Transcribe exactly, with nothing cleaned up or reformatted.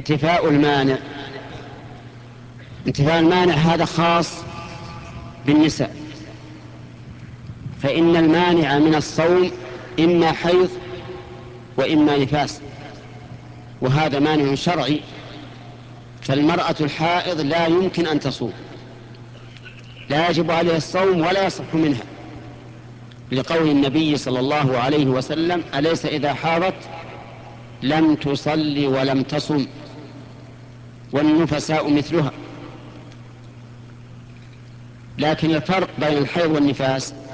انتفاء المانع. انتفاء المانع هذا خاص بالنساء، فإن المانع من الصوم إما حيض وإما نفاس، وهذا مانع شرعي، فالمرأة الحائض لا يمكن أن تصوم، لا يجب عليها الصوم ولا يصح منها، لقول النبي صلى الله عليه وسلم: أليس إذا حاضت لم تصلي ولم تصم، والنفساء مثلها. لكن الفرق بين الحيض والنفاس